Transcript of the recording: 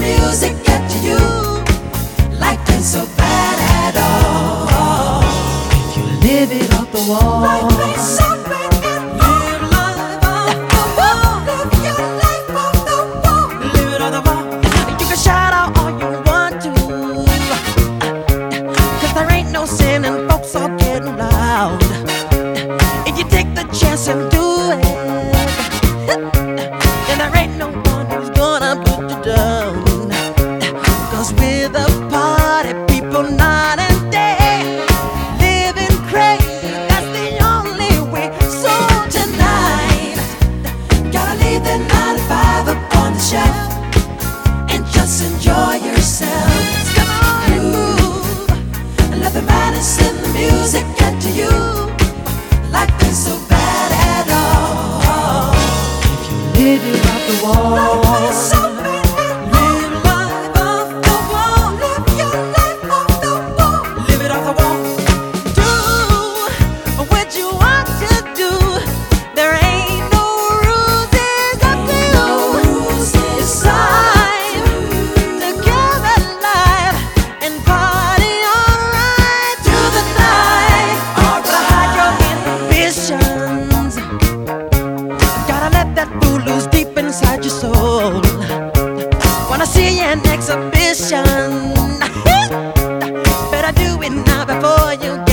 music get to you? Life ain't so bad at all if you live it off the wall. Life ain't so bad at all. Live life off the wall. Live your life off the wall. Live it off the wall. You can shout out all you want to, 'cause there ain't no sin and folks are getting loud. If you take the chance and do it, then there ain't no one who's gonna put you down. 'Cause with a party, people night and day, living crazy, that's the only way. So tonight, gotta leave that 9 to 5 up on the shelf and just enjoy yourself. Come on and move, and let the madness in the music get to you. Life ain't so bad at all if you live it off the wall. Life ain't so bad at all. Live life off the wall. Live your life off the wall. Live it off the wall. Do what you want to do. There ain't no rules, it's up to you. No rules, it's time to get alive and party alright through the night. Hide your inhibitions. Gotta let that fool loose deep inside your soul. Wanna see an exhibition? Better do it now before you